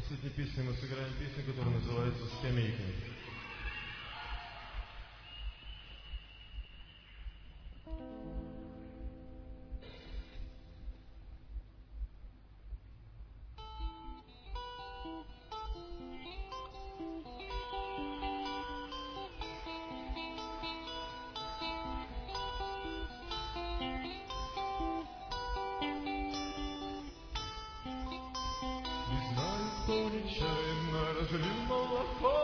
последней песни мы сыграем песню, которая называется «Скамейка». Нечаянно разлил молоко,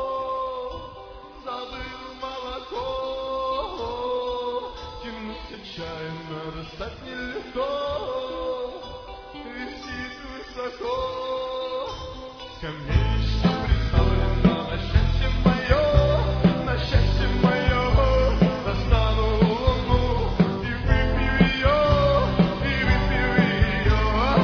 забыл молоко. Тянусь отчаянно, достать нелегко, висит высоко. Скамеечка представлена на счастье мое, на счастье мое. Достану луну и выпью ее, и выпью ее.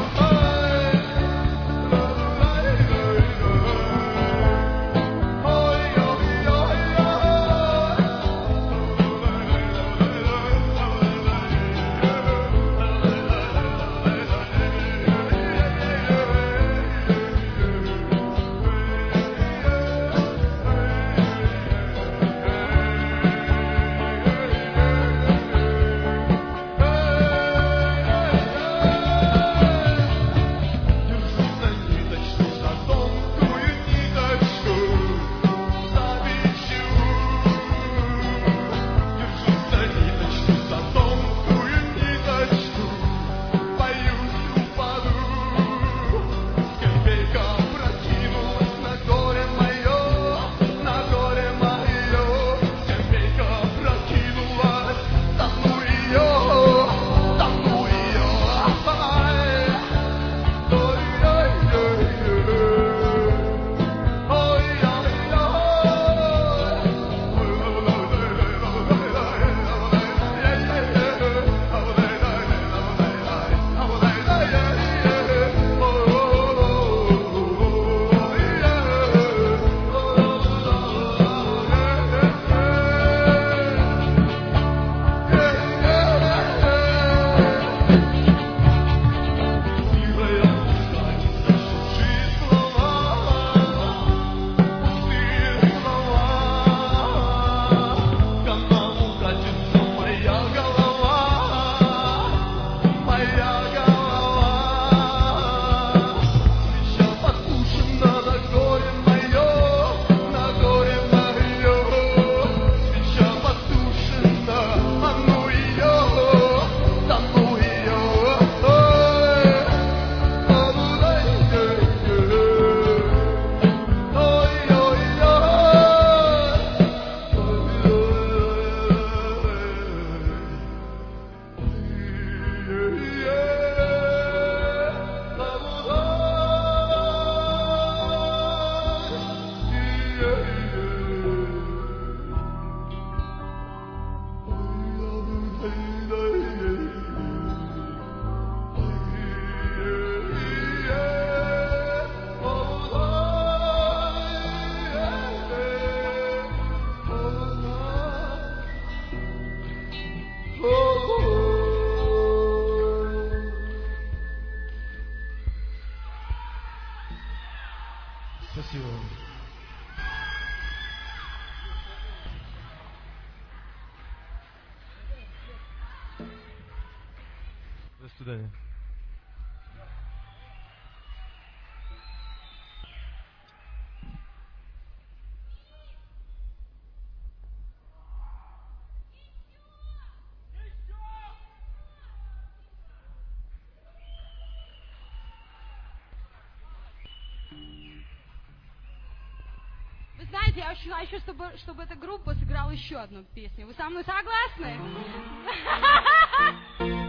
Спасибо. До свидания. Вы знаете, я желаю еще, чтобы эта группа сыграла еще одну песню. Вы со мной согласны?